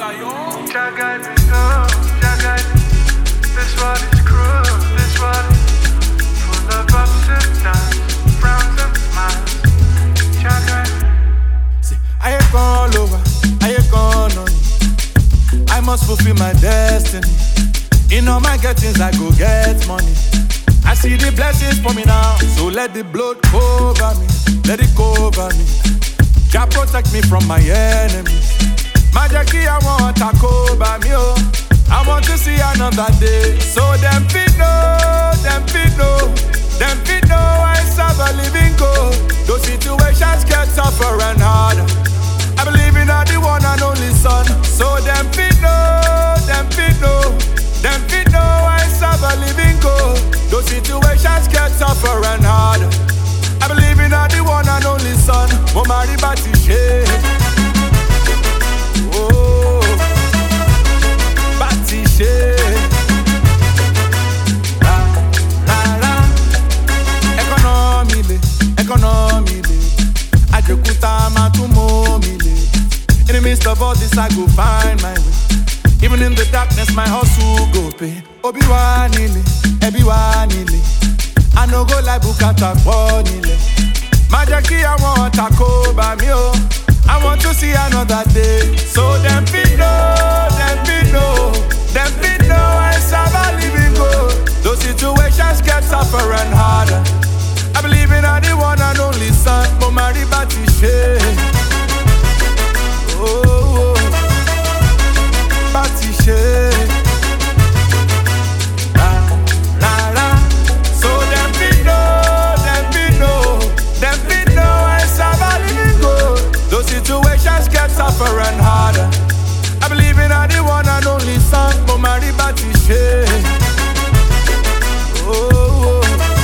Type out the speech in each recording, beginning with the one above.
Jagged me, oh, jagged. This world is cruel, this world is full of ups and downs, frowns and smiles. Jagged. See, I ain't gone over, I ain't gone on. I must fulfill my destiny. In all my gettings, I go get money. I see the blessings for me now, so let the blood cover me, let it cover me. Jah protect me from my enemies. Majaki, I want to cover me, oh. I want to see another day. So them fit know, them fit know, them fit know I serve a living God. Those situations get tougher and harder. I believe in the one and only Son. So them fit know, them fit know, them fit know I serve a living God. Those situations get tougher and harder. I believe in the one and only Son. Momari Batishe. Oh, Batishe. La, la, la. Economy. Ajokuta matumo mile. In the midst of all this, I go find my way. Even in the darkness, my hustle go pay. Obi-Wan Ebi-Wan I no go like Bukata Bonile. Majaki, I want to cover me, oh. I want to see another day. So them fit know, them fit know, them fit know I serve a living God. Those situations get tougher and harder. I believe in the one and only Son. Momari Batishe. Oh, Batishe. Situations get tougher and harder. I believe in the one and only Son, Momari Batishe. Oh,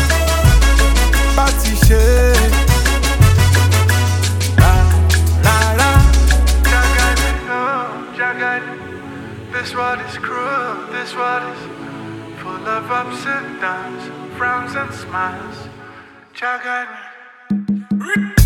Batishe. La, la, la. Jagged, oh, jagged. This world is cruel, this world is full of ups and downs, frowns and smiles. Jagged.